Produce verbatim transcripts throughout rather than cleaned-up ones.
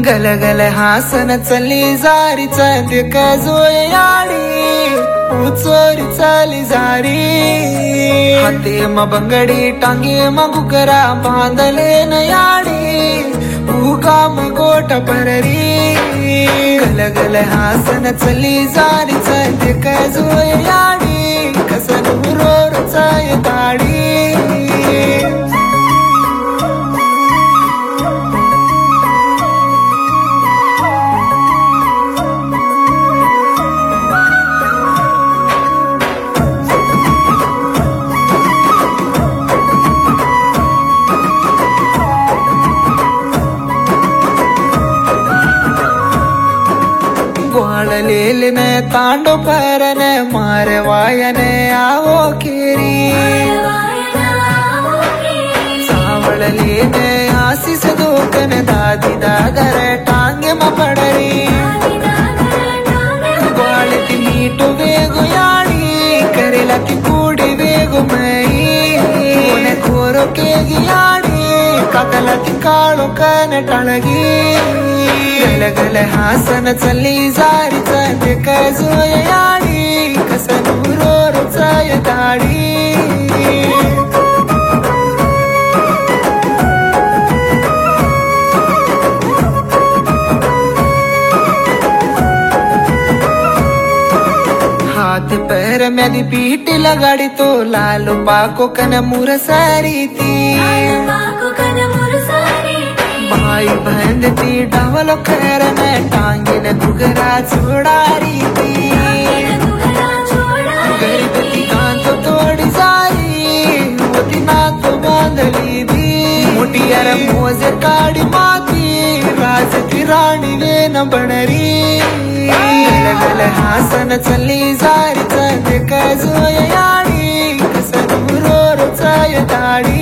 गल गल हासन चली जारीचा देख जोयाडी उचोरी चली जारी हाते म बंगडी टांगे म गुकरा बांधले न याडी उगा म गोट पररी गल गल हासन चली जारीचा देख जोयाडी कसन रोर चाय दाडी लेले ने तांडो परने मारे वायने आवो केरी सावड़ लेने आशीष दोकन दादी दादर टांगे म पड़री ग्वालती मीठो वेगो याड़ी करेला की कूड़ी वेगो मई उन्हें खोरो के गियाड़ी काकला की कालो कन टलगी गल गल हासन चली जारीचा देख जोयाडी कसन रोर चाय दाडी हाथ पैर मेरी पीठ लगाड़ी तो लालो पाको कन मुर सारी थी भाई बहन ती डबल खैर ने टांगे ने दुगरा छोड़ारी थी गरीब थी कान तो तोड़ी सारी मोती ना तो बांधली थी मोटी यार मोजे काड़ी माती राज थी रानी वे न बनरी गल गल हासन चली जारी देख जोयाडी कसन रोर चाय दाडी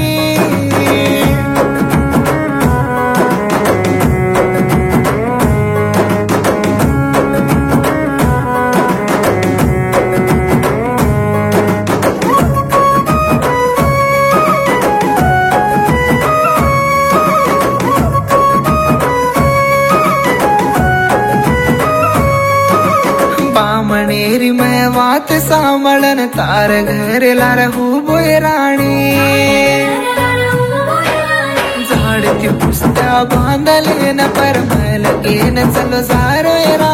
मनेरी मैं वात सामलन तार घर लार हूँ बोए रानी झाड़ती पुस्ता बांधले न पर मैं लगे न चलो सारो